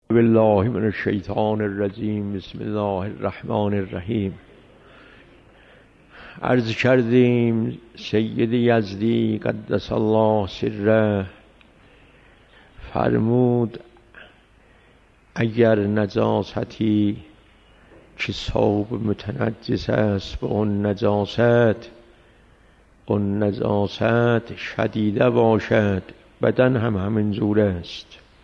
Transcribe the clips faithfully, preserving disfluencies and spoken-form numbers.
بالله من الشیطان الرجیم. بسم الله الرحمن الرحیم. عرض کردیم سید یزدی قدس الله سره فرمود اگر نجاستی که ثوب متنجس است به اون نجاست اون نجاست شدیده باشد، بدن هم همین جور است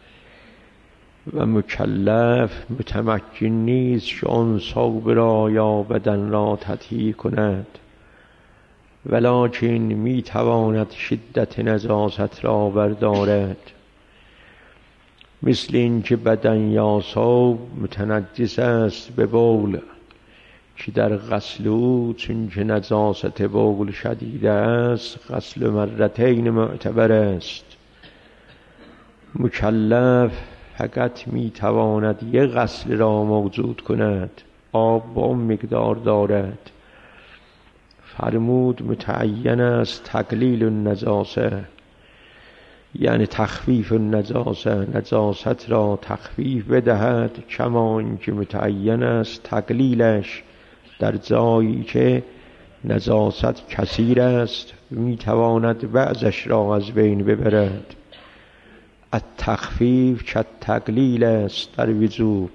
و مکلف متمکن نیست که آن ثوب را یا بدن را تطهیر کند، ولکن می تواند شدت نجاست را بردارد. مثل این که بدن یا ثوب متنجس است به بول که در غسل او چون که نجاست بول شدید است غسل مرتین معتبر است. مکلف فقط می تواند یک غسل را موجود کند، آب با مقدار دارد. فرمود متعین است تقلیل النجاسه، یعنی تخفیف النجاسه، نجاست را تخفیف بدهد، کما اینکه متعین است تقلیلش در جایی که نجاست کثیر است می تواند بعضش را از بین ببرد. التخفیف که تقلیل است در وجوب.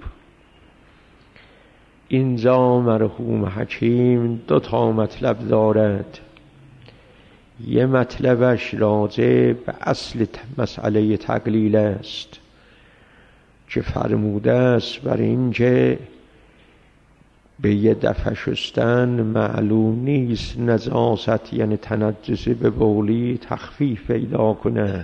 اینجا مرحوم حکیم دو تا مطلب دارد. یه مطلبش راجع به اصل مسئله تقلیل است که فرموده است بر این که به یه دفعه شستن معلوم نیست نجاست یعنی تنجس به بولی تخفیف پیدا کند.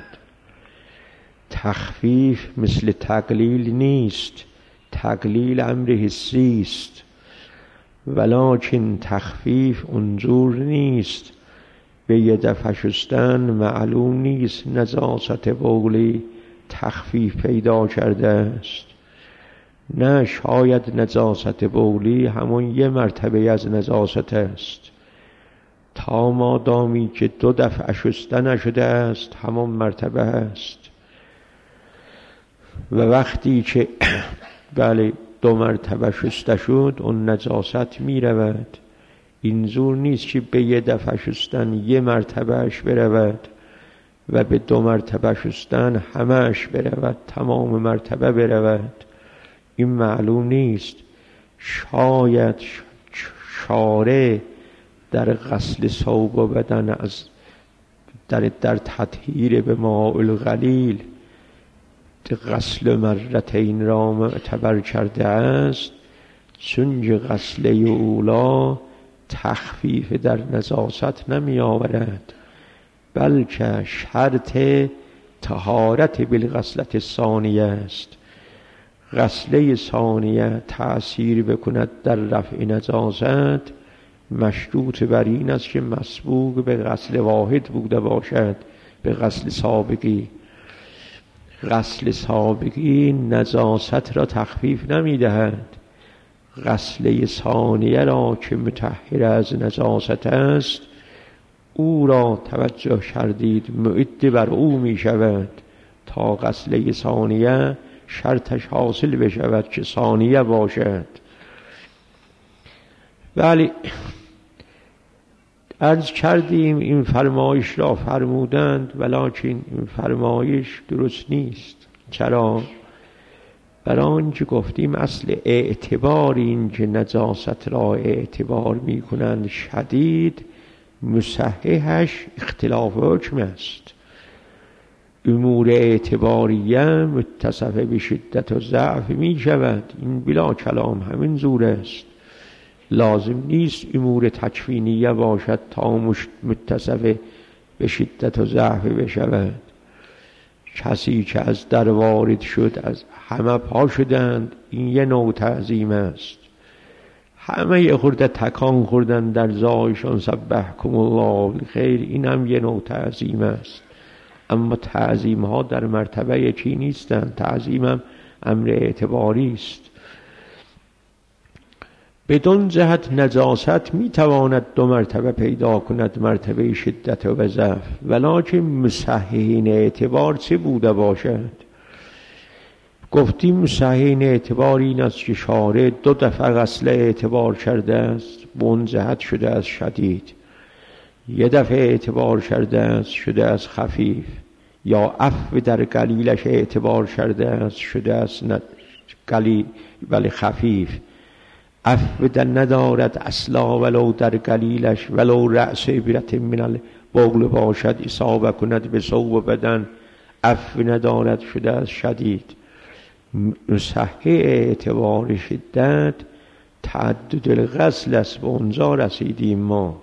تخفیف مثل تقلیل نیست، تقلیل امر حسی است، ولکن تخفیف اونجور نیست به یه دفعه شستن معلوم نیست نجاست بولی تخفیف پیدا کرده است. نه، شاید نجاست بولی همون یه مرتبه از نجاست است، تا مادامی که دو دفعه شسته نشده است همون مرتبه است. و وقتی که بله دو مرتبه شسته شد اون نجاست می رود. اینجور نیست که به یه دفعه شستن یه مرتبهش برود و به دو مرتبه شستن همهش برود، تمام مرتبه برود. این معلوم نیست. شاید شارع در غسل ثوب و بدن از در, در تطهیر به ماء القلیل غسل مرتین را معتبر کرده است، چون غسل اولا تخفیف در نجاست نمی آورد، بلکه شرط طهارت بالغسلة الثانیه است. غسله ثانیه تأثیر بکند در رفع نجاست مشروط بر این است که مسبوق به غسل واحد بوده باشد، به غسل سابقی. غسل سابقی نجاست را تخفیف نمی دهد. غسل ثانیه را که مطهر از نجاست است او را توجه کردید معد بر او می شود تا غسل ثانیه شرطش حاصل بشود که ثانیه باشد. ولی عرض کردیم این فرمایش را فرمودند، ولکن این فرمایش درست نیست. چرا؟ برای آنکه گفتیم اصل اعتبار این که نجاست را اعتبار می کنند شدید، مصححش اختلاف حکم است. امور اعتباریه متصف به شدت و ضعف می شود، این بلا کلام همین زور است. لازم نیست امور تکوینیه باشد تا متصف به شدت و ضعف بشود. کسی که از در وارد شد از همه پا شدند، این یه نوع تعظیم است. همه یه خورده تکان خوردن در زایشان سبحکم الله بالخیر، این هم یه نوع تعظیم است. اما تعظیم ها در مرتبه یکی نیستند، تعظیم هم امر اعتباری است. بدون جهت نجاست می تواند دو مرتبه پیدا کند، مرتبه شدت و ضعف، ولکن مصححین اعتبار چه بوده باشد؟ گفتیم صحیح این اعتبار این است که شارع دو دفعه غسل اعتبار کرده است، منزهت شده از شدید. یه دفعه اعتبار کرده است، شده از خفیف. یا عفو در قلیلش اعتبار کرده است، شده از قلیل ولی خفیف. عفو در ندارد اصلا ولو در قلیلش، ولو رأس عبرت من البغل باشد اصابه کند به صوب بدن. عفو ندارد، شده از شدید. صحیح اعتبار شدت تعدد الغسل است، به اونجا رسیدیم ما.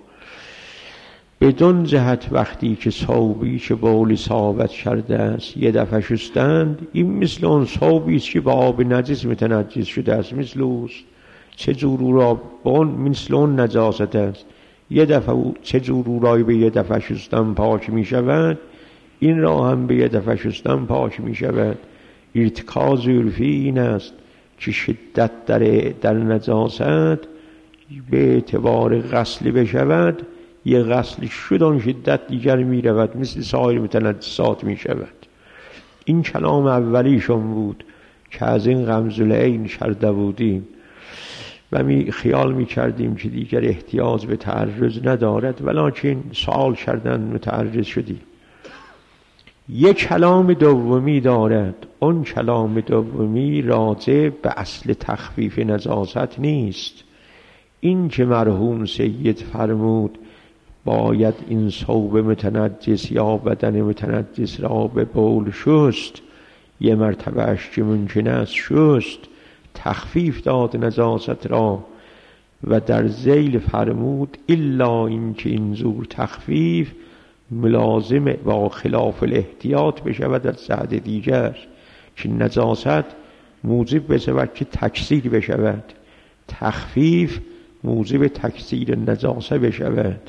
بدون جهت وقتی که ثوبی که بولی ثابت کرده است یه دفعه شستند، این مثل اون ثوبی است که با آب نجس متنجس شده است، مثل اوست. چه جور او را با اون مثل اون نجاست است، یه دفعه چه جور او را به یه دفعه شستن پاک می شود، این را هم به یه دفعه شستن پاک می شود. ارتکاز عرفی این است که شدت در, در نجاست به اعتبار غسل بشود، یه غسل شد آن شدت دیگر می رود، مثل سایر متنجسات می شود. این کلام اولیشون بود که از این غمز العین شرده بودیم و می خیال می کردیم که دیگر احتیاج به تعرض ندارد، ولکن سوال کردن متعرض شدیم. یک کلام دومی دارد، اون کلام دومی راجع به اصل تخفیف نجاست نیست. این که مرحوم سید فرمود باید این ثوب متنجس یا بدن متنجس را به بول شست، یه مرتبه اش که ممکن است شست، تخفیف داد نجاست را. و در ذیل فرمود الا این که این زور تخفیف ملازم با خلاف الاحتیاط بشود از جهت دیگر، که نجاست موجب بشود که تکثیر بشود، تخفیف موجب تکثیر نجاست بشود.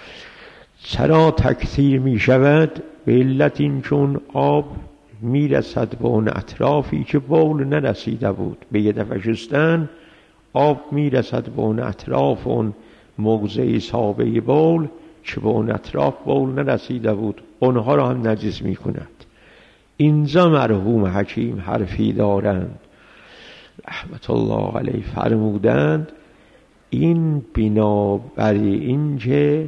چرا تکثیر می شود؟ به علت این چون آب می رسد به اون اطرافی که بول نرسیده بود. به یه دفعه شستن آب می رسد به اون اطراف اون موضع سابه بول که به اون اطراف بول نرسیده بود، اونها را هم نجس می کند. اینجا مرحوم حکیم حرفی دارند رحمت الله علیه، فرمودند این بنابر این که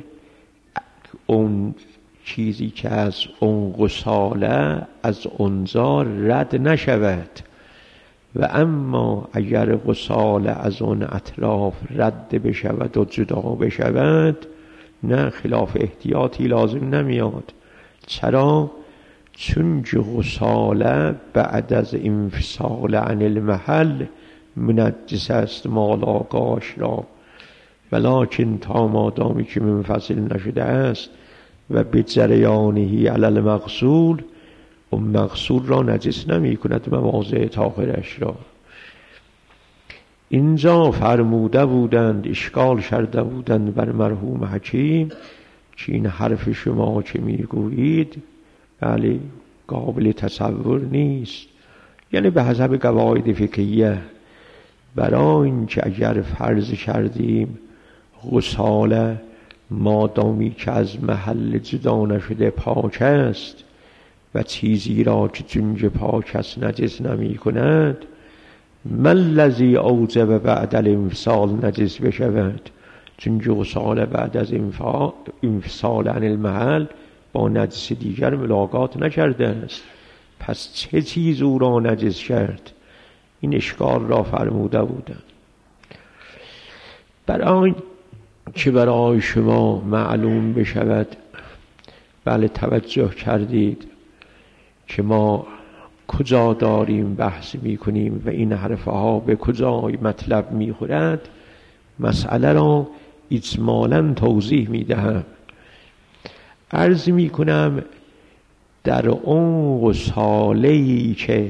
اون چیزی که از اون غساله از اونجا رد نشود، و اما اگر غساله از اون اطراف رد بشود و جدا بشود، نه خلاف احتیاطی لازم نمیاد. چرا؟ چون که غساله بعد از انفصال عن المحل منجس است مالاقاش را، ولکن تا مادامی که منفصل نشده است و به جریانهی علی المغسول، و مغسول را نجس نمی کند مواضع طاهرش را. اینجا فرموده بودند، اشکال شرده بودند بر مرحوم حکیم که این حرف شما که میگویید بله قابل تصور نیست، یعنی به حسب قواعد فقهیه، برای اینکه اگر فرض کردیم غساله مادامی که از محل جدا نشده پاک است و چیزی را که جنج پاک است نجس نمی کند، من الذی اوجب بعد الانفصال نجس بشود، چون غساله بعد از انفصال عن المحل با نجس دیگر ملاقات نکرده است، پس چه چیز او را نجس کرد؟ این اشکال را فرموده بودند. برای که برای شما معلوم بشود، بله توجه کردید که ما کجا داریم بحث می کنیم و این حرفها به کجای مطلب می خورد، مسئله را اجمالاً توضیح می دهم. عرض می کنم در اون غساله‌ای که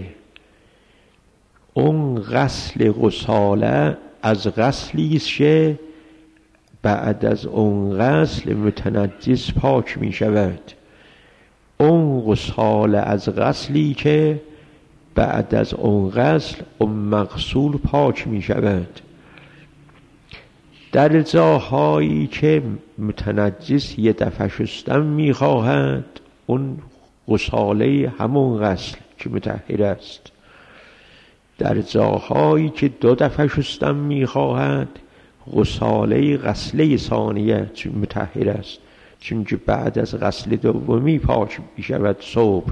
اون غسل غساله از غسلی است که بعد از اون غسل متنجس پاک می شود، اون غساله از غسلی که بعد از اون غسل اون مغسول پاک می شود. در جاهایی که متنجس یه دفعه شستن می خواهد، اون غساله همون غسل که مطهر است، در جاهایی که دو دفعه شستن میخواهد غساله غسله ثانیه چون مطهر است، چون که بعد از غسل دومی پاک میشود صبح.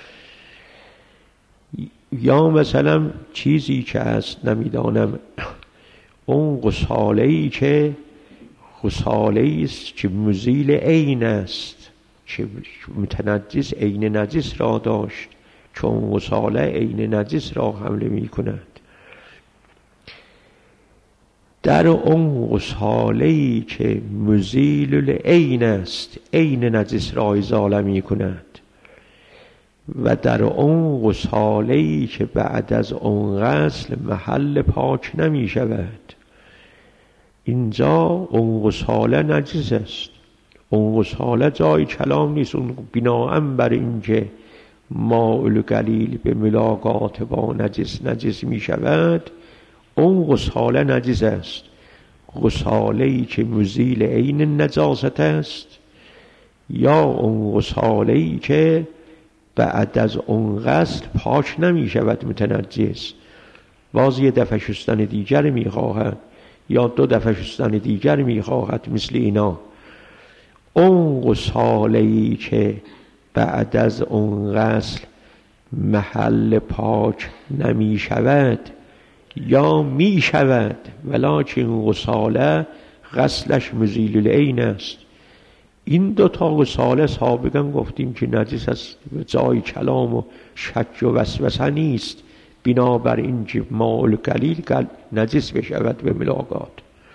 یا مثلا چیزی که است نمیدانم، اون غساله‌ای که غساله‌ای است که مزیل عین است، که متنجس عین نجس را داشت، چون غساله عین نجس را حمله می کند. در اون غساله‌ای که مزیل العین است، عین نجس را ازاله می کند، و در اون غساله‌ای که بعد از اون غسل محل پاک نمی شود، اینجا اون غساله نجس است. اون غساله جای کلام نیست. اون بناءً بر اینکه ماء القلیل به ملاقات با نجس نجس می شود، اون غساله نجس است. غساله‌ای که مزیل عین نجاست است، یا اون غساله‌ای که بعد از اون غسل پاک نمی شود متنجس، باز یه دفعه شستن دیگر می خواهد یا دو دفعه شستن دیگر می خواهد. مثل اینا اون غساله‌ای که بعد از اون غسل محل پاک نمی شود یا می شود ولکن غساله غسلش مزیل العین است. این دو تا غساله سابقا گفتیم که نجس است، جای کلام و شک و وسوسه نیست، بنابر این که ماء القلیل نجس بشود به ملاقات.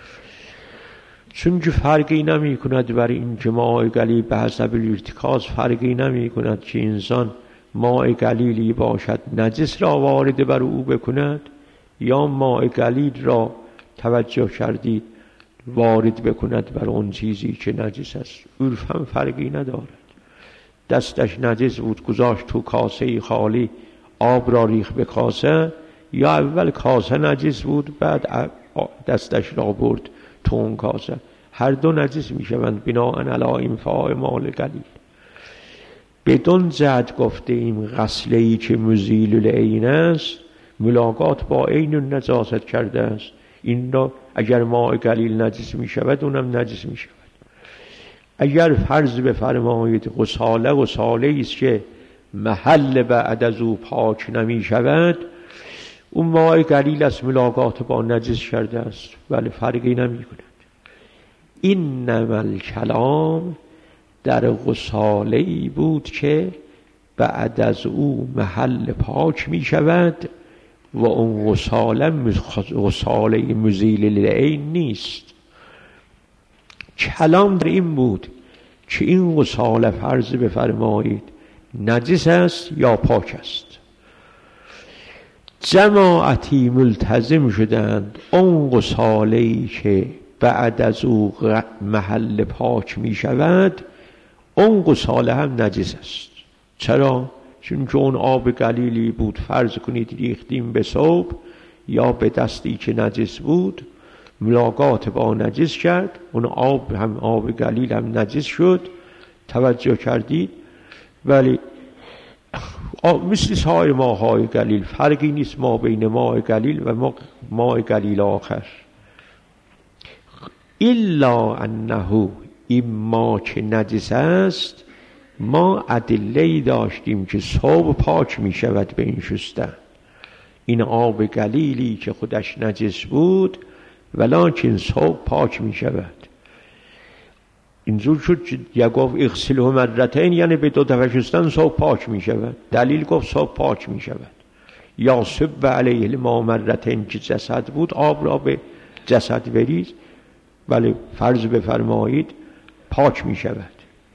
چون که فرقی نمی کند بر این که ماء قلیل به حسب الارتکاز، فرقی نمی کند که انسان ماء قلیلی باشد نجس را وارد بر او بکند یا ماء قلیل را توجه کردید وارد بکند بر اون چیزی که نجس است. عرفاً فرقی ندارد. دستش نجس بود گذاشت تو کاسه خالی آب را ریخت به کاسه، یا اول کاسه نجس بود بعد دستش را برد تو اون کاسه، هر دو نجس می شوند بناءً علی انفاء ماء قلیل. بدون جهت گفته ایم غسله‌ای که مزیل العین است ملاقات با عین نجاست کرده است. این را اگر ماء قلیل نجس می شود اونم نجس می شود. اگر فرض بفرمایید غساله غساله است که محل بعد از او پاک نمی شود، اون ماء قلیل است ملاقات با نجس کرده است، ولی فرقی نمی کند. اینما الکلام در غساله‌ای بود که بعد از او محل پاک می شود و اون غساله غساله مزیل للعین نیست. کلام در این بود که این غساله فرض بفرمایید نجس است یا پاک است. جماعتی ملتزم شدند اون غساله‌ای که بعد از او محل پاک می شود اون غساله هم نجس است. چرا؟ چون که اون آب قلیلی بود، فرض کنید ریختیم به صبح یا به دستی که نجس بود، ملاقات با نجس کرد، اون آب هم آب قلیل هم نجس شد، توجه کردید؟ ولی مثل سایر ماهای قلیل فرقی نیست ما بین ماء قلیل و ماء قلیل آخر، الا انه این ما که نجس است ما ادله‌ای داشتیم که صبح پاک می شود به این شستن. این آب قلیلی که خودش نجس بود ولکن صبح پاک می شود. اینجور شد که یا گفت اغسله مرتین، یعنی به دو دفعه شستن صبح پاک می شود. دلیل گفت صبح پاک می شود. یا صب علیه الماء مرتین که جسد بود آب را به جسد بریز، ولی فرض بفرمایید پاک می شود.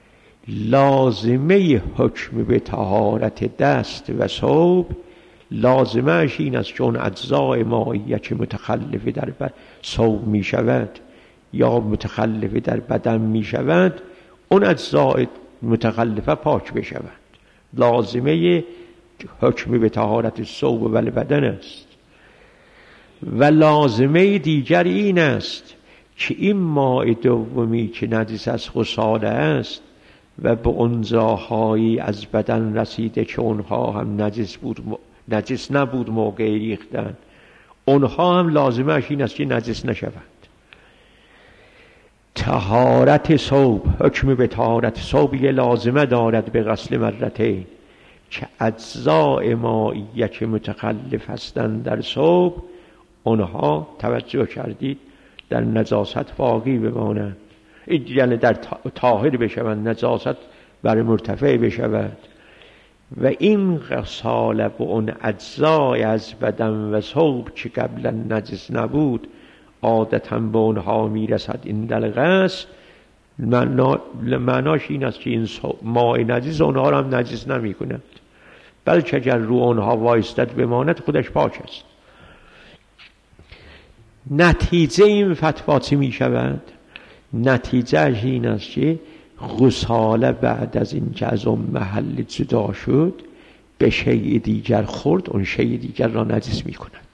لازمه حکم به طهارت دست و ثوب لازمهش این است چون اجزای مائیه که متخلفه در ثوب می شود یا متخلفه در بدن می شود اون اجزای متخلفه پاک بشود. لازمه حکم به طهارت ثوب و بدن است. و لازمه دیگر این است که این ماء دومی که نجس از غساله است و به اون جاهایی از بدن رسیده که اونها هم نجس بود نجس نبود موقع ریختن، اونها هم لازمش این است که نجس نشوند. طهارت ثوب، حکم به طهارت ثوب یه لازمه دارد به غسل مرتين که اجزاء مائیه که متخلف هستند در ثوب، اونها توجه کردید در نجاست باقی بمانند، یعنی در طاهر بشوند، نجاست بر مرتفع بشود. و این غساله به اون اجزای از بدن و ثوب که قبلا نجس نبود عادتاً به اونها میرسد این در غسل، معناش این است که این ماء نجس اونها را هم نجس نمی کند، بلکه اگر رو اونها وایستد بماند خودش پاک است. نتیجه این فتوا چی می شود؟ نتیجه این است که غساله بعد از این که از اون محل جدا شد به شیء دیگر خورد، اون شیء دیگر را نجس می کند.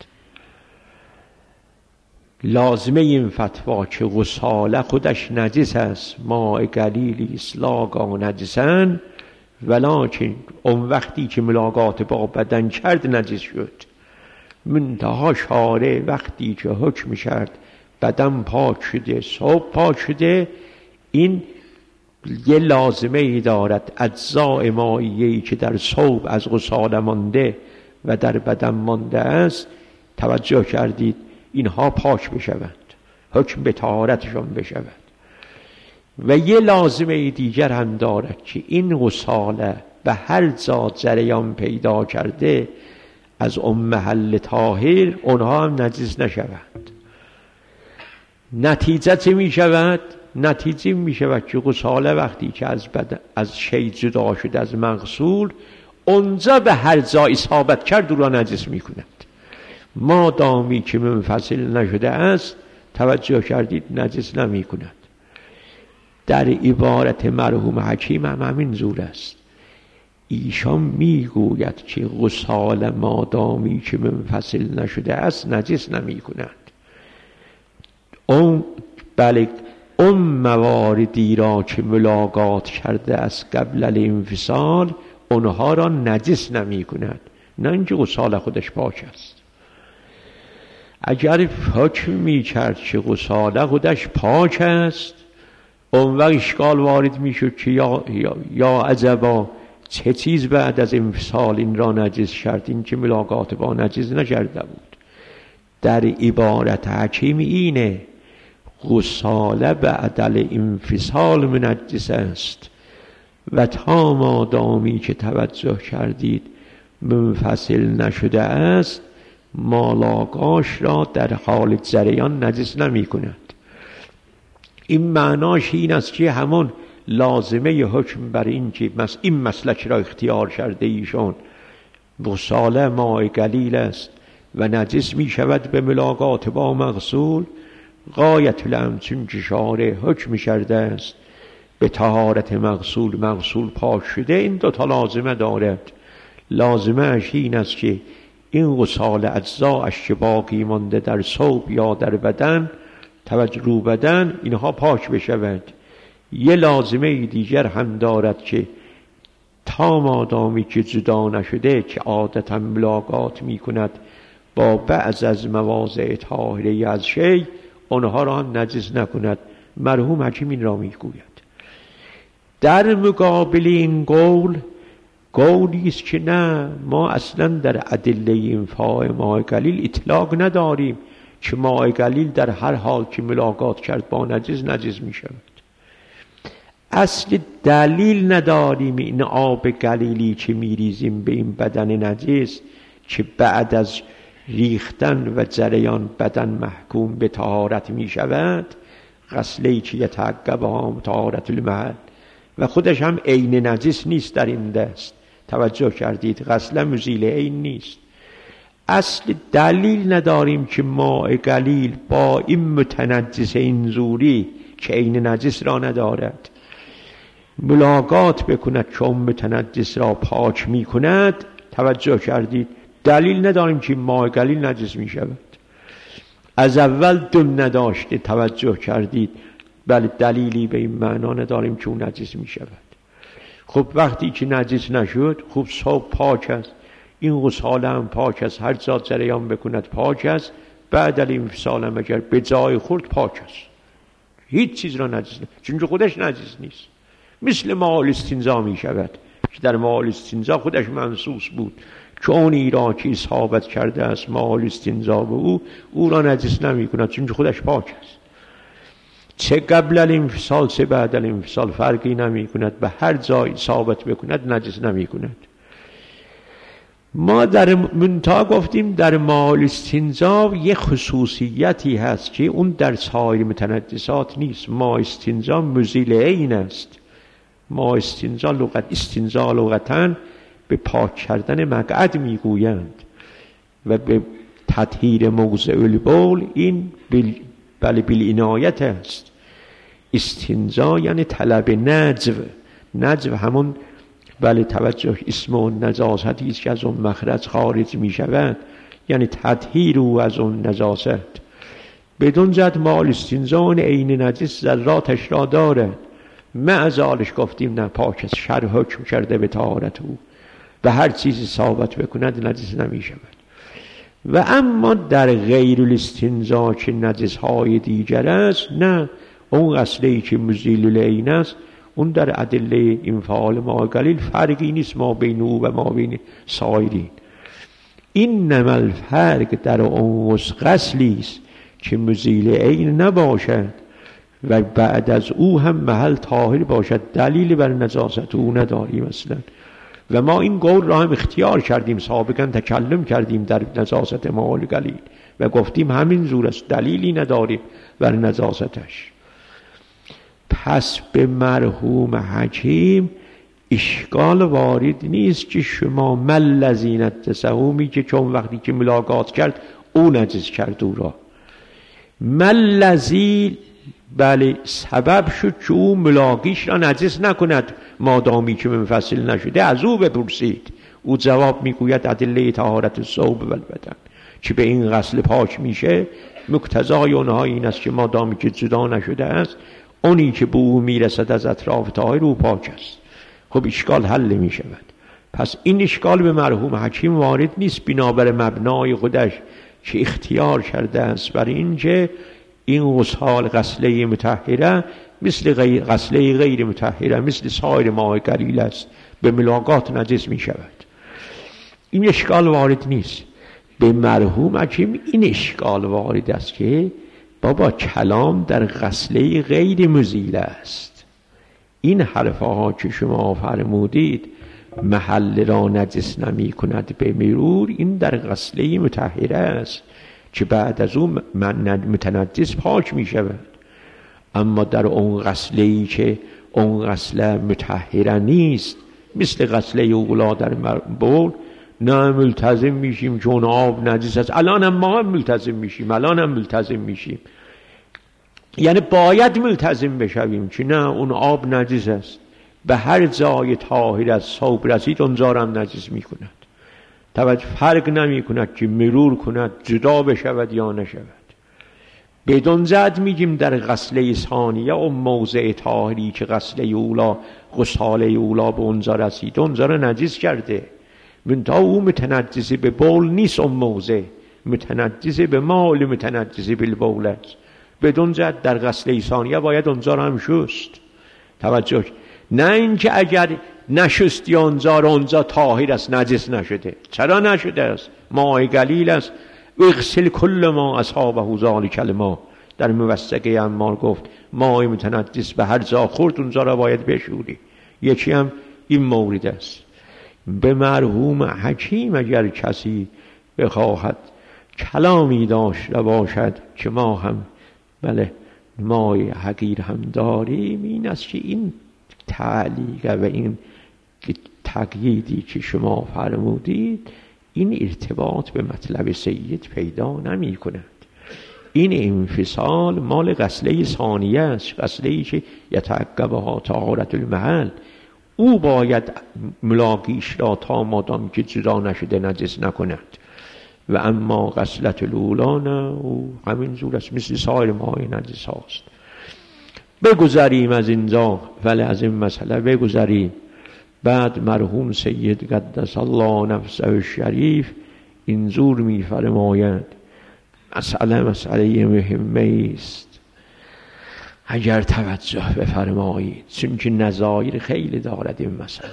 لازمه این فتوا که غساله خودش نجس است، ماء قلیلی است لاگا نجسن، ولکن اون وقتی که ملاقات با بدن کرد نجس شد. منتها شارع وقتی که حکم کرد بدن پاک شده، ثوب پاک شده، این یه لازمه ای دارد، اجزاء مائیه‌ای که در ثوب از غساله مانده و در بدن مانده است، توجه کردید اینها پاک بشوند، حکم به طهارتشان بشود. و یه لازمه دیگر هم دارد که این غساله به هر جا جریان پیدا کرده از اون محل طاهر اونها هم نجس نشوند. نتیجه چه می شود؟ نتیجه می شود که غساله وقتی که از بدن از شی جدا شد، از مغسول، اونجا به هر جا اصابت کرد او را نجس می کند. ما دامی که منفصل نشده است توجه کردید نجس نمی کند. در عبارت مرحوم حکیم هم همین زور است. ایشان میگوید که غسال مادامی که منفصل نشده است نجس نمی کند. اون بله اون مواردی را که ملاقات کرده است قبل الانفصال اونها را نجس نمی کند، نه اینکه غسال خودش پاک است. اگر حکم می کرد که غسال خودش پاک است، اون وقت اشکال وارد می شد که یا, یا, یا عجبا چه چیز بعد از انفصال این را نجس کرد، این که ملاقات با نجس نکرده بود. در عبارت حکیم اینه غساله بعد الانفصال منجس است و تا مادامی که توجه کردید منفصل نشده است مالاقاش را در حال جریان نجس نمی کند. این معناش این است که همون لازمه حکم بر این که این مسلک را اختیار کرده ایشون، غساله ماء قلیل است و نجس می شود به ملاقات با مغسول، غایت الامر چون که شارع حکم کرده است به طهارت مغسول، مغسول پاک شده، این دو تا لازمه دارد. لازمه اش این است که این غسال اجزاش که باقی مانده در ثوب یا در بدن، توجه رو بدن، اینها پاک بشود. یه لازمه دیگر هم دارد که تا مادامی که جدا نشده که عادتا ملاقات می کند با بعض از مواضع طاهره از شی، آنها را هم نجس نکند. مرحوم حکیم این را می گوید. در مقابل این قول قولی است که نه، ما اصلا در ادله انفاء ماء قلیل اطلاق نداریم که ماء قلیل در هر حال که ملاقات کرد با نجس نجس می شود. اصل دلیل نداریم این آب قلیلی که می ریزیم به این بدن نجس که بعد از ریختن و جریان بدن محکوم به طهارت می شود، غسلی که یتعقب هم طهارت المحل و خودش هم عین نجس نیست در این دست. توجه کردید غسل مزیل عین نیست. اصل دلیل نداریم که ماء قلیل با این متنجس این زوری که عین نجس را ندارد ملاقات بکند که اون متنجس را پاک می کند. توجه کردید دلیل نداریم که ماء قلیل نجس می شود. از اول دم نداشته. توجه کردید بله دلیلی به این معنا نداریم که اون نجس می شود. خب وقتی که نجس نشد، خب ثوب پاک است، این غسال هم پاک است، هر ذات جریان بکند پاک است، بعد الانفصال هم اگر به جای خورد پاک است، هیچ چیز را نجس نه، چون خودش نجس نیست. مثل مال استنزا می شود که در مال استنزا خودش منصوص بود که اونی را که اصابت کرده است مال استنزا به او او را نجس نمی کند چون خودش پاک است. چه قبل الانفصال چه بعد الانفصال فرقی نمی کند، به هر جای اصابت بکند نجس نمی کند. ما در منتها گفتیم در مال استنزا یه خصوصیتی هست که اون در سایر متنجسات نیست. ما استنزا مزیل عین است. ما استنزا لغت استنزا لغتاً به پاک کردن مقعد میگویند و به تطهیر موضع البول این بل بله بالعنایت است. استنزا یعنی طلب نجو. نجو همون بله توجه اسم و نجاستی است که از اون مخرج خارج می شود، یعنی تطهیر او از اون نجاست. بدون جد مال استنزا عین نجس ذراتش را دارد. معزالش گفتیم نه پاک است، شرع حکم کرده به طهارت او و هر چیزی ثابت بکند نجس نمی شود. و اما در غیر الاستنزا که نجس های دیگر است، نه، اون اصلی که مزیل العین است اون در ادله انفعال ماء قلیل فرقی نیست ما بین او و ما بین سایرین. این نمل فرق در اون غسلی است که مزیل عین نباشد و بعد از او هم محل طاهر باشد، دلیل بر نجاست او نداریم اصلا. و ما این قول را هم اختیار کردیم، سابقا تکلم کردیم در نجاست ماء قلیل و گفتیم همین زور است، دلیلی نداریم بر نجاستش. پس به مرحوم حکیم اشکال وارد نیست که شما مل لذینت تسهومی که چون وقتی که ملاقات کرد او نجس کرد او را. مل لذی بله سبب شد که او ملاقیش را نجس نکند مادامی که منفصل نشده. از او بپرسید، او جواب میگوید ادله طهارت الثوب و البدن که به این غسل پاک میشه مقتضای اونها این است که مادامی که جدا نشده است اونی که به او میرسد از اطراف طاهر او پاک است. خب اشکال حل می شود. پس این اشکال به مرحوم حکیم وارد نیست بنابر مبنای خودش که اختیار کرده است بر اینکه این غسال غسله مطهره مثل غیر غسله غیر مطهره مثل سایر ماء قلیل است، به ملاقات نجس می شود. این اشکال وارد نیست. به مرحوم حکیم این اشکال وارد است که بابا کلام در غسله غیر مزیل است. این حرفها که شما فرمودید محل را نجس نمی کند به مرور، این در غسله مطهره است که بعد از اون متنجس پاک می شود. اما در اون غسله‌ای که اون غسله مطهره نیست مثل غسله اولا در بول، نه ملتزم میشیم چون آب نجس است. الان هم ما هم ملتزم میشیم الان هم ملتزم میشیم یعنی باید ملتزم بشویم که نه اون آب نجس است، به هر جای طاهر از ثوب رسید اونجا هم نجس میکند. توجه فرق نمی کند که مرور کند جدا بشود یا نشود. بدون زد میگیم در غسله ثانیه اون موضع طاهری که غسله اولا غساله اولا به اونجا رسید اونجا را نجس کرده، منتها او متنجس به بول نیست، اون موضع متنجس به مال متنجس بالبول است. بدون زد در غسله ثانیه باید اونجا را هم شست. توجه، نه اینکه اگر نشستی اونجا را اونجا طاهر است نجس نشده. چرا نشده است؟ ماء قلیل است. اغسل کل ما اصحابه ذلک الماء در موثقه عمار گفت ماء متنجس به هر جا خورد اونجا را باید بشوری. یکی هم این مورد است. به مرحوم حکیم اگر کسی بخواهد کلامی داشته باشد که ما هم بله مای حقیر هم داریم، این است که این تعلیق و این تقییدی که شما فرمودید این ارتباط به مطلب سید پیدا نمی کند. این انفصال مال غسله ثانیه است، غسله‌ای که یتعقبها طهارت المحل. او باید ملاقیش را تا مادام که جدا نشده نجس نکند. و اما غسلت الاولا نه، او همین زور است مثل سایر ماء نجس هاست. بگذاریم از اینجا ولی از این مسئله بگذاریم. بعد مرحوم سید قدس الله نفسه الشریف اینجور می‌فرماید مسئله مسئله مهمه است اگر توجه بفرمایید، چون که نظایر خیلی دارد این مسئله.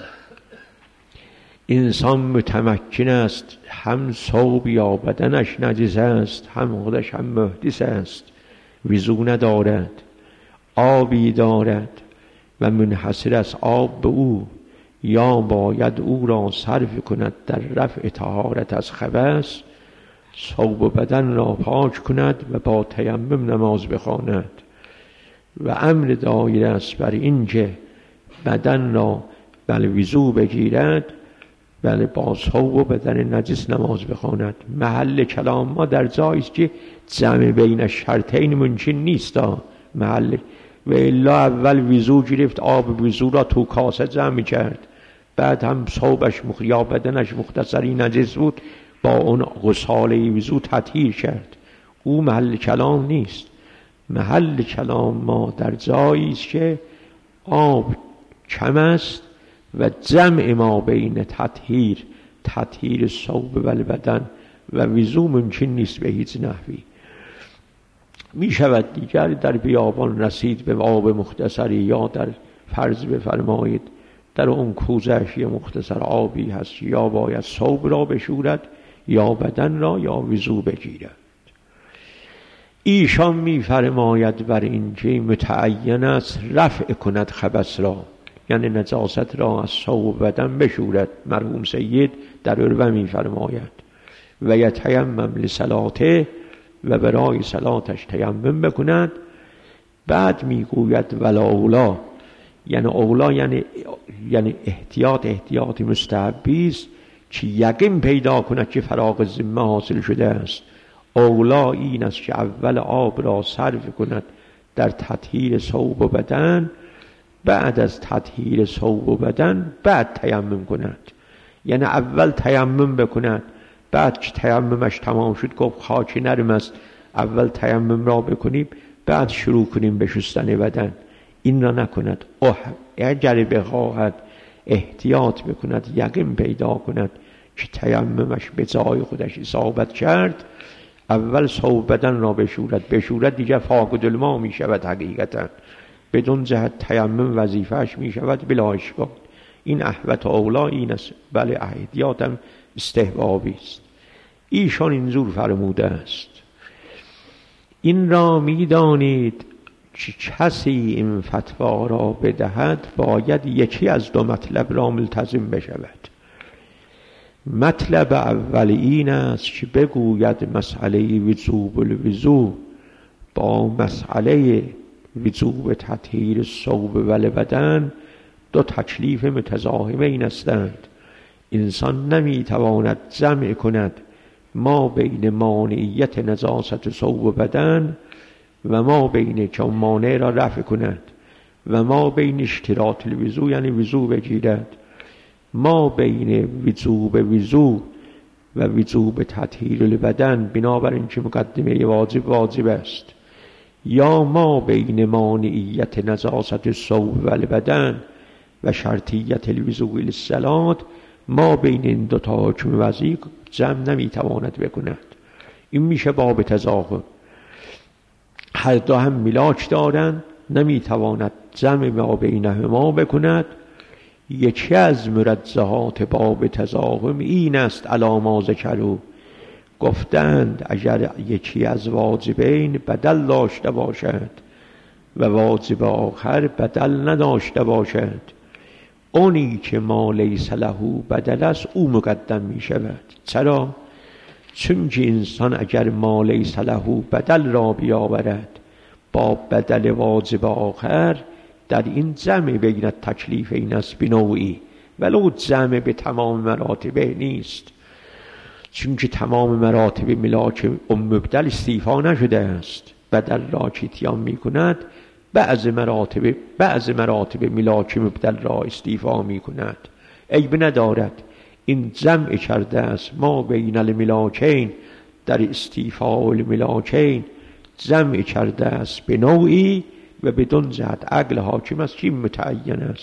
انسان متمکن است، هم ثوب یا بدنش نجس است، هم خودش هم محدث است، وضو ندارد، آبی دارد و منحصر است آب به او، یا باید او را صرف کند در رفع طهارت از خبث، ثوب و بدن را پاک کند و با تیمم نماز بخواند. و امر دایر است بر این که بدن را بل وضو بگیرد، بله با ثوب و بدن نجس نماز بخواند. محل کلام ما در جایی است که جمع بین شرطین ممکن نیست. محل و الا اول وضو گرفت، آب وضو را تو کاسه جمع کرد، بعد هم ثوبش مخ... یا بدنش مختصری نجس بود، با اون غساله وضو تطهیر کرد. او محل کلام نیست. محل کلام ما در جایی است که آب کم است و جمع ما بین تطهیر تطهیر ثوب و بدن و وضو ممکن نیست به هیچ نحوی. می شود دیگر در بیابان رسید به آب مختصری، یا در فرض بفرمایید در اون کوزش یه مختصر آبی هست، یا باید ثوب را بشورد یا بدن را یا وضو بگیرد. ایشان می فرماید بر این که متعین است رفع کند خبث را، یعنی نجاست را از ثوب بدن بشورد. مرحوم سید در عروه می فرماید و یتیمم لصلاته، و برای صلاتش تیمم بکند. بعد می گوید ولا اولا، یعنی اولا یعنی یعنی احتیاط احتیاط مستحبی است که یقین پیدا کند که فراغ ذمه حاصل شده است. اولا این است که اول آب را صرف کند در تطهیر ثوب و بدن، بعد از تطهیر ثوب و بدن بعد تیمم کند. یعنی اول تیمم بکند، بعد که تیممش تمام شد گفت خاک نرم است، اول تیمم را بکنیم بعد شروع کنیم به شستن بدن. این را نکند. اوه اگر بخواهد احتیاط بکند، یقین پیدا کند که تیممش به جای خودش اصابت کرد، اول ثوب بدن را بشورد. بشورد دیگه فاقد الماء می شود حقیقتا، بدون جهت تیمم وظیفهش می شود بلا اشکال. این احوط اولا این است. بله احتیاطم استحبابی است. ایشان اینجور فرموده است این را می دانید که کسی این فتوا را بدهد باید یکی از دو مطلب را ملتزم بشود. مطلب اول این است که بگوید مسئله وجوب الوضو با مسئله وجوب تطهیر ثوب و بدن دو تکلیف متضاهمین هستند. انسان نمیتواند جمع کند ما بین مانعیت نجاست ثوب و بدن و ما بین که مانع را رفع کند، و ما بین اشتراط الوضو یعنی وضو بگیرد، ما بین وجوب وضو و وجوب تطهیر البدن بنابراین که مقدمه واجب واجب است، یا ما بین مانعیت نجاست ثوب و بدن و شرطیت الوضو للصلاة، ما بین این دو تا حکم وضعی جمع نمیتواند بکند. این میشه باب تضاهم. هر دو هم ملاک دارند، نمیتواند جمع ما بینهما بکند. یکی از مرجحات باب تضاهم این است علاما ذکروا، گفتند اگر یکی از واجبین بدل داشته باشد و واجب آخر بدل نداشته باشد، اونی که ما لیس له بدل است او مقدم می شود. چرا؟ چون که انسان اگر ما لیس له بدل را بیاورد با بدل واجب آخر، در این جمع بین تکلیف این است بنوعی، ولو جمع به تمام مراتبه نیست، چون که تمام مراتب ملاک ام مبدل استیفا نشده است. بدل را که اتیان می کند بعض مراتب بعض مراتب ملاک مبدل را استیفا می کند، عیب ندارد. این جمع کرده است ما بین الملاکین، در استیفاء الملاکین جمع کرده است به نوعی و بدون جهت عقل حاکم است که متعین است.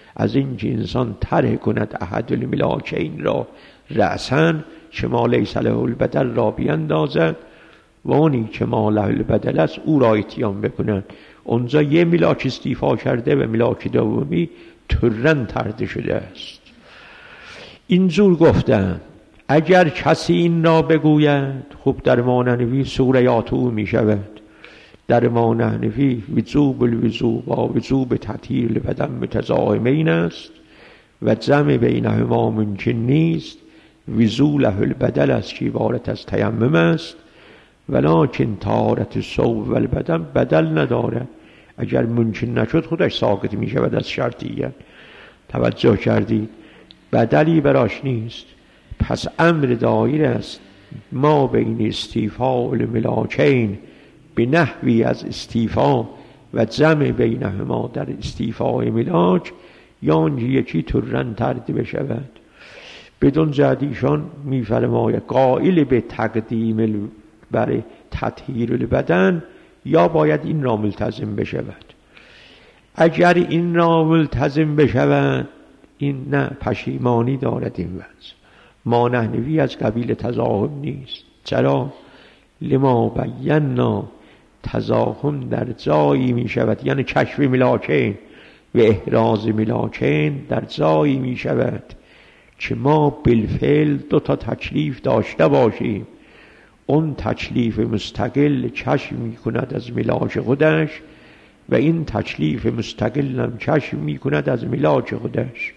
از این که انسان طرح کند احد الملاکین را رأساً که ما لیس له البدل را بیندازد و اونی که ما له البدل است او را اتیان بکنند. اونجا یه ملاک استیفا کرده و ملاک دومی ترن طرد شده است. اینجور گفتن اگر کسی این را بگوید خب در مانحنفی سوریات او می شود. در مانحنفی وجوب الوضوء با وجوب تطهیر البدن متزاحمین است و جمع بینهما ممکن نیست. وضوء له البدل است که عبارت از تیمم است ولکن طهارت الثوب و البدن بدل نداره. اگر ممکن نشد خودش ساقط می شود از شرطیت. توجه کردید؟ بدلی براش نیست. پس امر دایر است ما بین استیفاء الملاکین به نحوی از استیفاء و جمع بینهما در استیفاء ملاک یا یکی ترن طرد بشود. بدون جدیشان می فرماید قائل به تقدیم برای تطهیر البدن یا باید این را ملتزم بشود. اگر این را ملتزم بشود این نه پشیمانی دارد. این وضع مانحنفی از قبیل تزاحم نیست. چرا؟ لما بینا تزاحم در جایی می شود، یعنی کشف ملاکین و احراز ملاکین در جایی می شود که ما بالفعل دو تا تکلیف داشته باشیم. اون تکلیف مستقل کشف می کند از ملاک خودش و این تکلیف مستقل هم کشف می کند از ملاک خودش.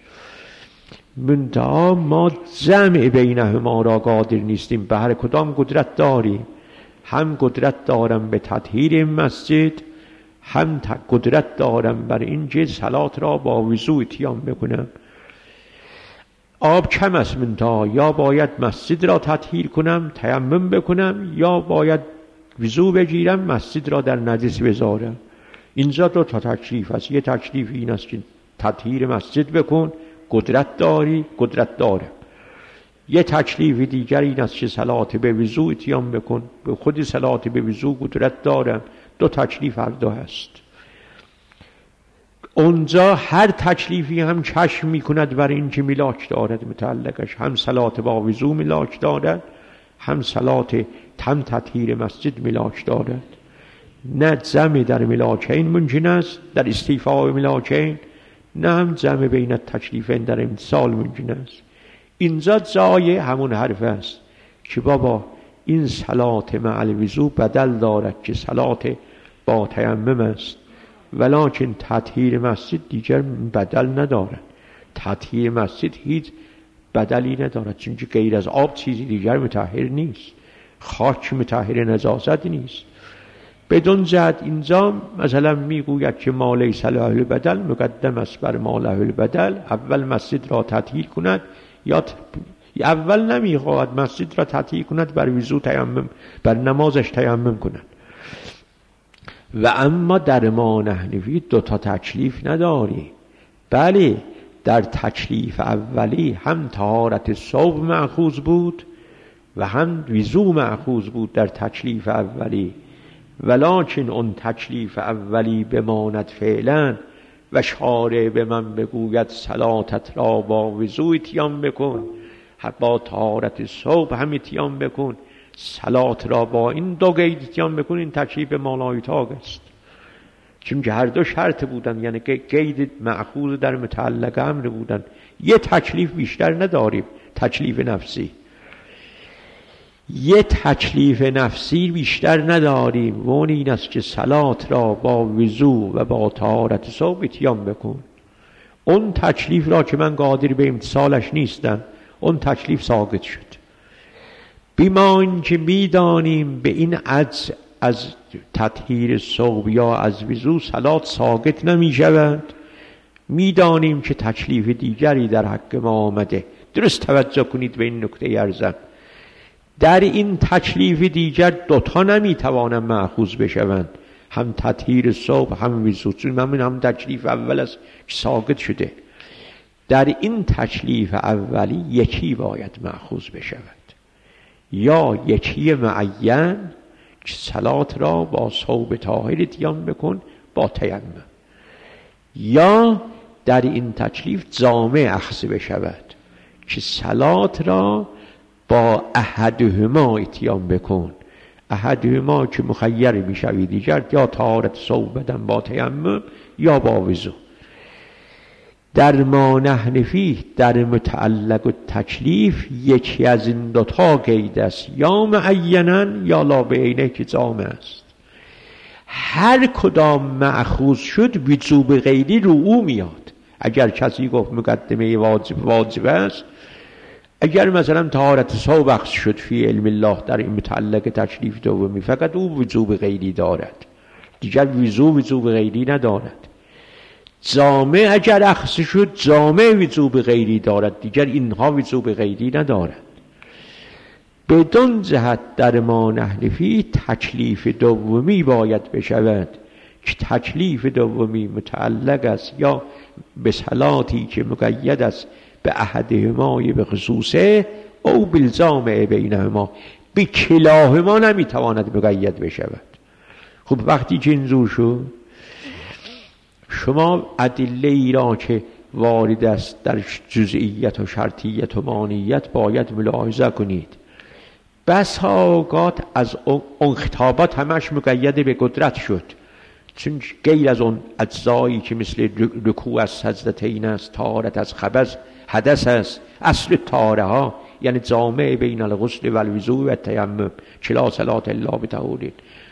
منتها ما جمع بینهما را قادر نیستیم. به هر کدام قدرت داریم. هم قدرت دارم به تطهیر مسجد، هم قدرت دارم بر این که صلات را با وضوء اتیان بکنم. آب کم است منتها یا باید مسجد را تطهیر کنم تیمم بکنم یا باید وضوء بگیرم مسجد را در نجس بذارم. اینجا دو تا تکلیف است. یه تکلیف این است که تطهیر مسجد بکن، قدرت داری، قدرت داره. یه تکلیف دیگر این است که صلات به وضوء اتیان بکن، به خود صلات به وضوء قدرت دارم. دو تکلیف هر دو هست. اونجا هر تکلیفی هم کشف می کند بر این که ملاک دارد متعلقش. هم صلات با وضوء ملاک دارد، هم صلات هم تطهیر مسجد ملاک دارد. نه جمع در ملاکین ممکن است در استیفاء ملاکین، نه هم جمع بین التکلیفین در امتثال ممکن است. اینجا جای همون حرف است که بابا این صلات مع الوضوء بدل دارد که صلات با تیمم است، ولکن تطهیر مسجد دیگر بدل ندارد. تطهیر مسجد هیچ بدلی ندارد چون که غیر از آب چیزی دیگر مطهر نیست. خاک مطهر نجاست نیست. بدون جهت اینجا مثلا میگوید که ما لیس له البدل مقدم است بر ما له البدل. اول مسجد را تطهیر کند یا ت... اول نمیخواهد مسجد را تطهیر کند بر وضو تیمم، بر نمازش تیمم کند. و اما در مانحنفی دو تا تکلیف نداری. بله در تکلیف اولی هم طهارت ثوب مأخوذ بود و هم وضو مأخوذ بود در تکلیف اولی، ولکن اون تکلیف اولی بماند فعلا و شارع به من بگوید صلاتت را با وضو اتیان بکن، با طهارت ثوب هم اتیان بکن، صلات را با این دو قید اتیان بکن. این تکلیف مالایتاق است چون که هر دو شرط بودن، یعنی قید مأخوذ در متعلق امر بودن. یه تکلیف بیشتر نداریم. تکلیف نفسی یه تکلیف نفسی بیشتر نداریم و اون این است که صلات را با وضو و با طهارت ثوب اتیان بکن. اون تکلیف را که من قادر به امتثالش نیستم اون تکلیف ساقط شد. بیما این که میدانیم به این عجز از تطهیر ثوب یا از وضو صلات ساقط نمی شود، میدانیم که تکلیف دیگری در حق ما آمده. درست توجه کنید به این نکته ارزم. در این تکلیف دیگر دوتا نمیتوانند مأخوذ بشوند، هم تطهیر ثوب هم وضو، چون همین هم تکلیف اول است که ساقط شده. در این تکلیف اولی یکی باید مأخوذ بشود، یا یکی معین که صلات را با ثوب طاهر اتیان بکن با تیمم، یا در این تکلیف جامع اخذ بشود که صلات را با احدهما اتیان بکن. احدهما که مخیر میشوی دیگر، یا طهارت ثوب بدن با تیمم یا با وضو. در ما نحن فیه، در متعلق و تکلیف، یکی از این دوتا قید است، یا معینن یا لا بعینه که جامع است. هر کدام مأخوذ شد وجوب غیری رو او میاد. اگر کسی گفت مقدمه واجب واجب است، اگر مثلا طهارت ثوب اخذ شد فی علم الله در این متعلق تکلیف دومی، فقط او وجوب غیری دارد، دیگر وضو وجوب غیری ندارد. جامع اگر اخذ شد جامع وجوب غیری دارد، دیگر اینها وجوب غیری ندارد. بدون جهت در ما نحن فیه تکلیف دومی باید بشود که تکلیف دومی متعلق است یا به صلاتی که مقید است به احدهما به خصوصه او بالجامع بینهما، به کلاهما نمیتواند مقید بشود. خب وقتی که اینجور شد، شما ادله ای را که وارد است در جزئیت و شرطیت و مانیت باید ملاحظه کنید. بس اوقات از اون خطابات همش مقید به قدرت شد، چون غیر از اون اجزایی که مثل رکوع از سجدتین است، طهارت از خبث حدث است، اصل طهاره ها یعنی جامع بین الغسل و الوضوء و تیمم، چلا صلات الا بطهور.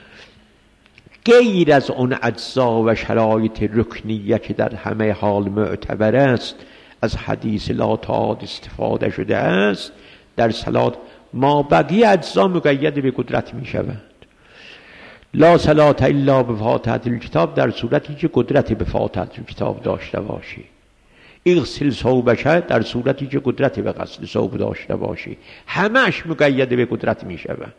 غیر از اون اجزا و شرایط رکنیه که در همه حال معتبر است، از حدیث لا تعاد استفاده شده است، در صلات ما بقیه اجزا مقید به قدرت می شود. لا صلات الا بفاتحة الکتاب در صورتی که قدرت به فاتحة الکتاب داشته باشی. اغسل ثوبک در صورتی که قدرت به غسل ثوب داشته باشی. همش مقید به قدرت می شود،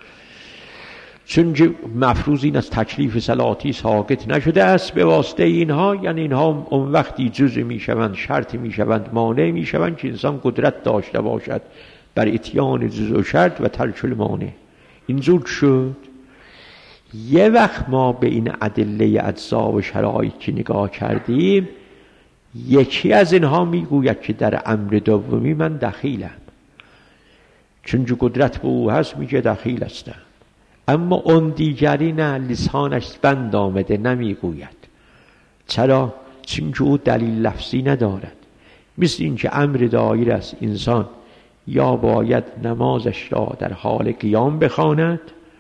چون مفروض این از تکلیف صلاتی ساقط نشده است به واسطه اینها. یعنی اینها اون وقتی جزء می شوند، شرط می شوند، مانع می شوند که انسان قدرت داشته باشد بر اتیان جزء و شرط و ترک المانع. اینجور شد. یه وقت ما به این ادله اجزا و شرایط که نگاه کردیم، یکی از اینها میگوید که در امر دومی من دخیلم، چون جو قدرت به او هست میگه دخیل هستم. اما اون دیگری نه، لسانش بند آمده نمیگوید. چرا؟ چون او دلیل لفظی ندارد. مثل این که امر دایر است، انسان یا باید نمازش را در حال قیام بخواند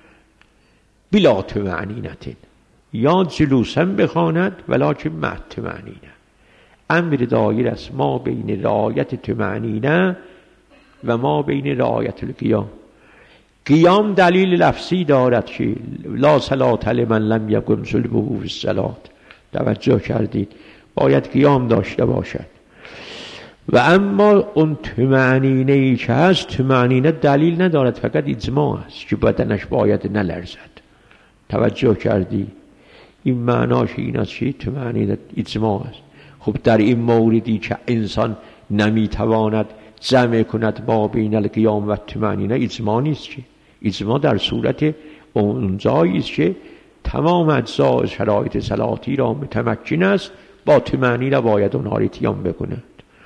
بلا طمأنینة، یا جلوسا بخواند ولکن مع طمأنینة. امر دایر است ما بین رعایت طمأنینه و ما بین رعایت القیام. قیام دلیل لفظی دارد که لا صلاة لمن لم یقم صلبه فی الصلاة. توجه کردید؟ باید قیام داشته باشد. و اما اون طمأنینه‌ای که هست، طمأنینه دلیل ندارد، فقط اجماع است که بدنش باید نلرزد. توجه کردی؟ این معناش این است که طمأنینه اجماع است. خب در این موردی که انسان نمیتواند جمع کند ما بین القیام و طمأنینه، اجماع نیست. که اجماع در صورت اون جایی است که تمام اجزا و شرایط صلاتی را متمکن است، با طمأنینه باید اونها را اتیان بکند.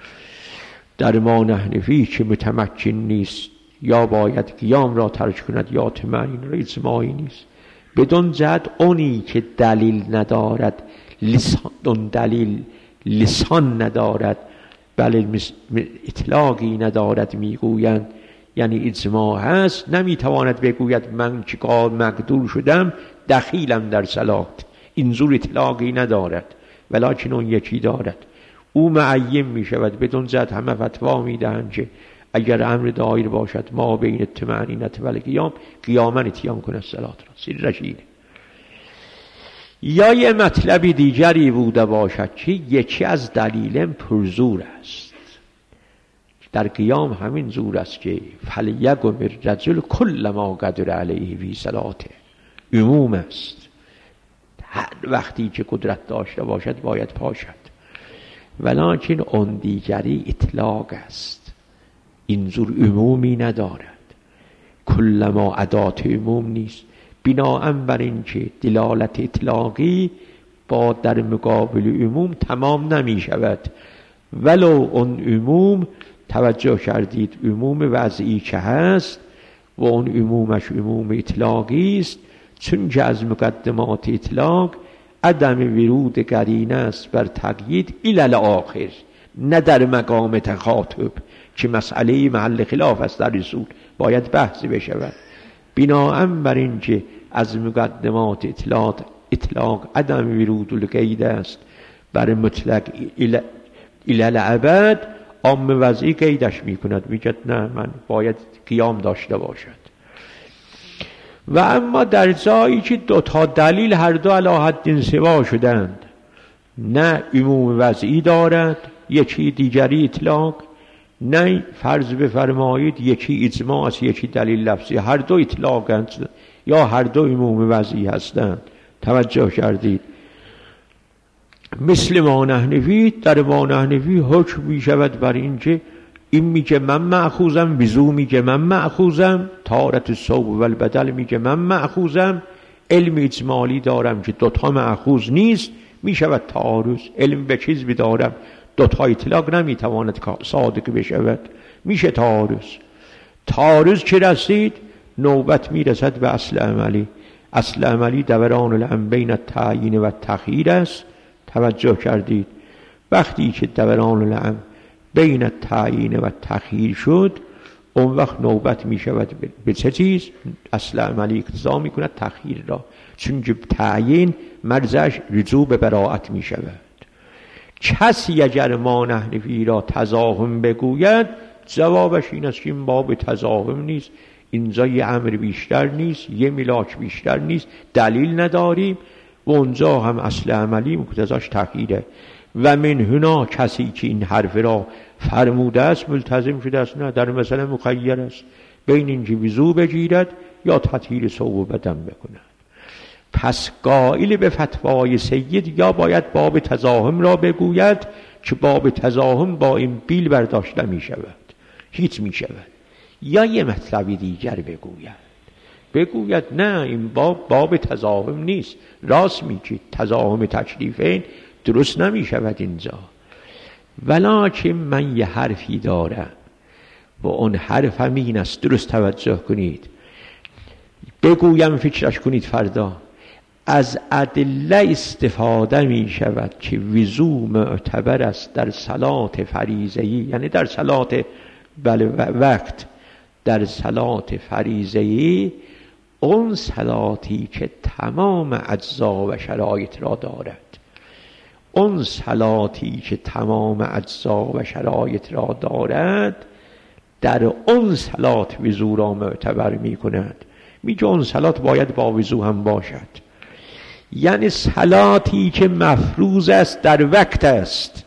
در ما نحن فیه که متمکن نیست، یا باید قیام را ترک کند یا طمأنینه را، اجماعی نیست. بدون جهت اونی که دلیل ندارد، لسان اون دلیل لسان ندارد، بله اطلاقی ندارد میگویند، یعنی اجماع هست، نمیتواند بگوید من که مقدور شدم دخیلم در صلات. اینجور اطلاقی ندارد، ولکن اون یکی دارد. او معین می شود. بدون جهت همه فتوا می دهند که اگر امر دایر باشد ما بین طمأنینة و القیام، قیاما اتیان کند صلات را. سیر رشیده. یا یه مطلب دیگری بوده باشد که یکی از دلیلم پرزور است. در قیام همین زور است که فلیقم الرجل کل ما قدر علیه فی صلاته، عموم است. هر وقتی که قدرت داشته باشد باید پاشد. ولکن اون دیگری اطلاق است، اینجور عمومی ندارد. کل ما ادات عموم نیست. بناهن بر این که دلالت اطلاقی با در مقابل عموم تمام نمی شود. ولو اون عموم، توجه کردید، عموم وضعی که هست و اون عمومش عموم اطلاقی است، چون که از مقدمات اطلاق عدم ورود قرینه است بر تقیید الی الاخر، نه در مقام تخاطب که مسئله محل خلاف است در اصول باید بحث بشود. بناهن بر این که از مقدمات اطلاق اطلاق عدم ورود القید است بر مطلق الی الابد، عام وضعی قیدش میکند، میگه نه من باید قیام داشته باشد. و اما در جایی که دو تا دلیل هر دو علی حد سوا شدند، نه عموم وضعی دارد یکی دیگری اطلاق، نه فرض بفرمایید یکی اجماع است یکی دلیل لفظی، هر دو اطلاقند یا هر دو عموم وضعی هستند. توجه کردید؟ مثل مانحنفی، در مانحنفی حکم می شود بر این که این میگه من مأخوذم، وضو میگه من مأخوذم، طهارت الثوب و البدن میگه من مأخوذم، علم اجمالی دارم که دوتا مأخوذ نیست، میشود تعارض. علم به چیز بدارم دوتا اطلاق نمیتواند صادق بشود، میشه تعارض. تعارض که رسید نوبت میرسد به اصل عملی. اصل عملی دوران الامر بین التعیین و التخییر است. توجه کردید؟ وقتی که دوران الامر بین التعیین و التخییر شد، اون وقت نوبت می شود به چه چیز؟ اصل عملی اقتضا می کند تخییر را، چون که تعیین مرزش رجوع به براءت می شود. کسی اگر مانحنفی را تزاحم بگوید، جوابش این است که این باب تزاحم نیست، اینجا یه امر بیشتر نیست، یه ملاک بیشتر نیست، دلیل نداریم و اونجا هم اصل عملی مقتضاش تغییره. و من هنا کسی که این حرف را فرموده است ملتزم شده است، نه در مسئله مخیر است بین اینکه وضو بگیرد یا تطهیر ثوب و بدن بکند. پس قائل به فتوای سید یا باید باب تزاحم را بگوید که باب تزاحم با این بیل برداشته می شود، هیچ می شود، یا یه مطلبی دیگر بگوید بگوید نه این باب باب تزاحم نیست، راست میگید تزاحم تکلیفین درست نمی شود اینجا. ولکن من یه حرفی دارم و اون حرف هم این است، درست توجه کنید، بگویم فکرش کنید فردا. از ادله استفاده می شود که وضو معتبر است در صلات فریضه‌ای، یعنی در صلات بله وقت، در صلات فریضه‌ای، اون صلاتی که تمام اجزا و شرایط را دارد، اون صلاتی که تمام اجزا و شرایط را دارد، در اون صلات وضو را معتبر می کند. میگه اون صلات باید با وضو هم باشد، یعنی صلاتی که مفروض است در وقت است.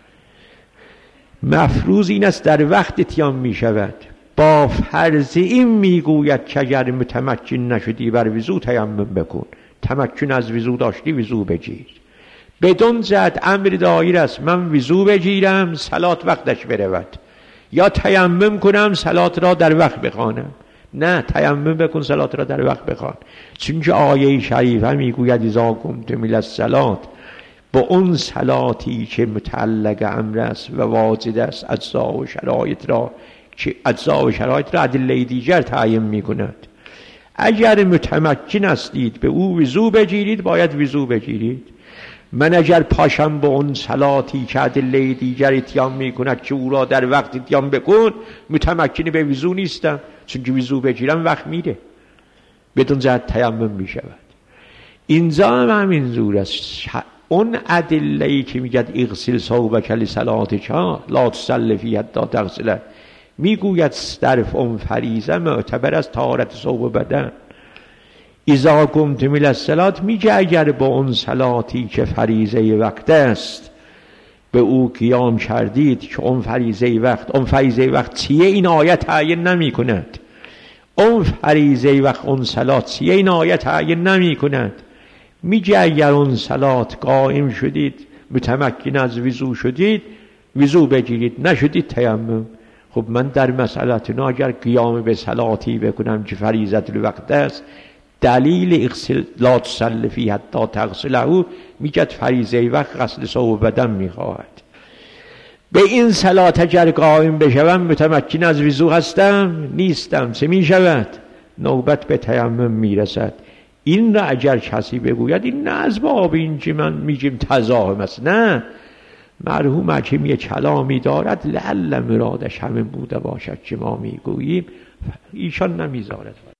مفروض این است در وقت اتیان می شود. با فرض این میگوید که اگر متمکن نشدی بر وضو تیمم بکن، تمکن از وضو داشتی وضو بگیر. بدون جهت امر دایر است من وضو بگیرم صلات وقتش برود، یا تیمم کنم صلات را در وقت بخوانم. نه، تیمم بکن صلات را در وقت بخوان، چون که آیه شریفه میگوید اذا قمتم الی الصلاة، با اون صلاتی که متعلق امر است و واجد است اجزا و شرایط را، که اجزا و شرایط را ادله دیگر تعیین میکند. اگر متمکن هستید به او وضو بگیرید، باید وضو بگیرید. من اگر پاشم به اون صلاتی که ادله دیگر اتیان میکند که او را در وقت اتیان بکن، متمکن به وضو نیستم، چون که وضو بگیرم وقت میره، بدون جهت تیمم میشود. اینجا هم همین زور است. اون ادله‌ای که میگد اغسل ثوبک لصلاتک لا تصلی فیه حتی تغسل، میگوید در اون فریضه معتبر از طهارت ثوب و بدن. اذا قمتم الی الصلاة میگه اگر با اون صلاتی که فریضه وقت است به او قیام کردید، که اون فریضه وقت، اون فریضه وقت چیه این آیت تعیین نمی کند، اون فریضه وقت اون صلات چیه این آیت تعیین نمی کند. میگه اگر اون صلات قائم شدید، متمکن از وضو شدید، وضو بگیرید، نشدید تیمم. خب من در مسئلتنا اگر قیام به صلاتی بکنم که فریضه الوقت است، دلیل اغسل لا تصل فی حتی تغسله میگد فریضه وقت غسل ثوب بدن میخواهد. به این صلات اگر قائم بشوم متمکن از وضو هستم نیستم، چه میشود؟ نوبت به تیمم میرسد. این را اگر کسی بگوید این نه از باب این که من میگیم تضاهم است، نه، مرحوم حکیم یه کلامی دارد لعل مرادش همین بوده باشد که ما میگوییم، ایشان نمیذارد.